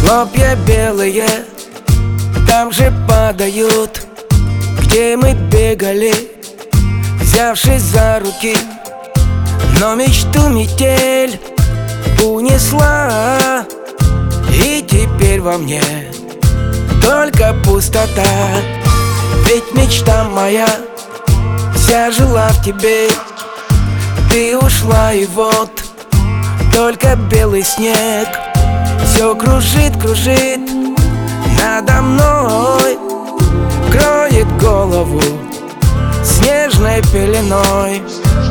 Хлопья белые там же падают, где мы бегали, взявшись за руки. Но мечту метель унесла, и теперь во мне только пустота. Ведь мечта моя вся жила в тебе, ты ушла, и вот только белый снег все кружит, кружит надо мной, кроет голову снежной пеленой.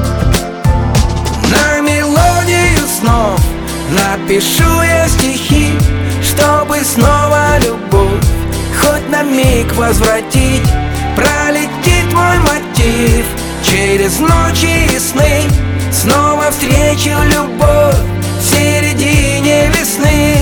На мелодию снов напишу я стихи, чтобы снова любовь хоть на миг возвратить. Пролетит мой мотив через ночи и сны, снова встречу любовь в середине весны.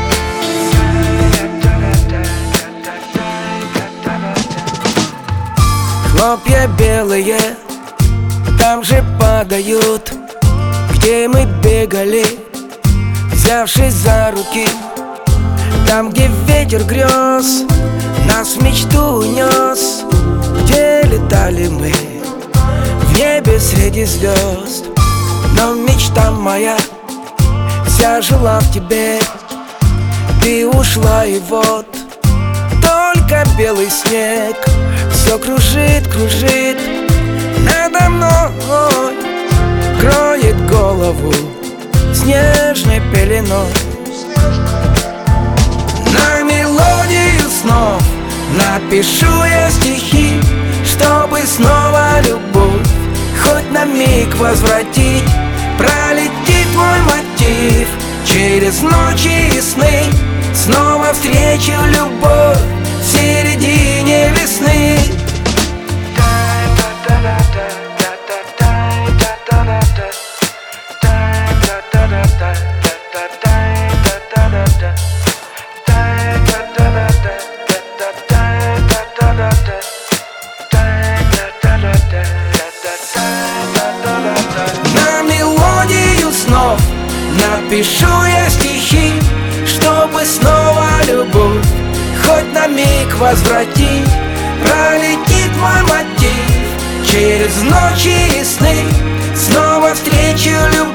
Хлопья белые там же падают, где мы бегали, взявшись за руки. Там, где ветер грез нас в мечту унес, где летали мы в небе среди звезд. Но мечта моя вся жила в тебе, ты ушла, и вот только белый снег все кружит, кружит надо мной, кроет голову снежной пеленой. На мелодию снов напишу я стихи, чтобы снова любовь хоть на миг возвратить. Пролетит мой мотив через ночи и сны, снова встречу любовь в середине весны. На мелодию снов напишу я стихи, чтобы снова любовь хоть на миг возвратить. Пролетит мой мотив через ночи и сны, снова встречу любовь